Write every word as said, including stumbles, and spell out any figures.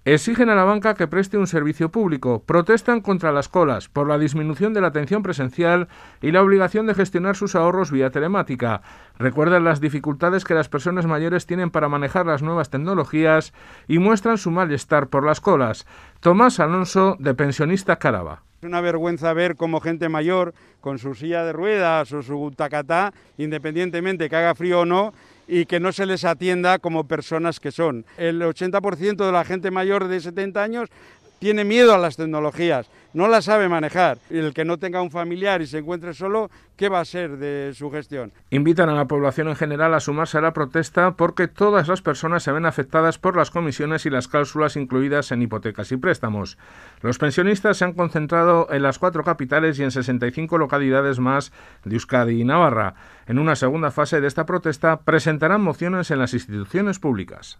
Exigen a la banca que preste un servicio público, protestan contra las colas, por la disminución de la atención presencial y la obligación de gestionar sus ahorros vía telemática. Recuerdan las dificultades que las personas mayores tienen para manejar las nuevas tecnologías y muestran su malestar por las colas. Tomás Alonso, de Pensionista Carava. Es una vergüenza ver cómo gente mayor, con su silla de ruedas o su tacatá, independientemente que haga frío o no, y que no se les atienda como personas que son. El ochenta por ciento de la gente mayor de setenta años tiene miedo a las tecnologías, no las sabe manejar. El que no tenga un familiar y se encuentre solo, ¿qué va a ser de su gestión? Invitan a la población en general a sumarse a la protesta porque todas las personas se ven afectadas por las comisiones y las cláusulas incluidas en hipotecas y préstamos. Los pensionistas se han concentrado en las cuatro capitales y en sesenta y cinco localidades más de Euskadi y Navarra. En una segunda fase de esta protesta presentarán mociones en las instituciones públicas.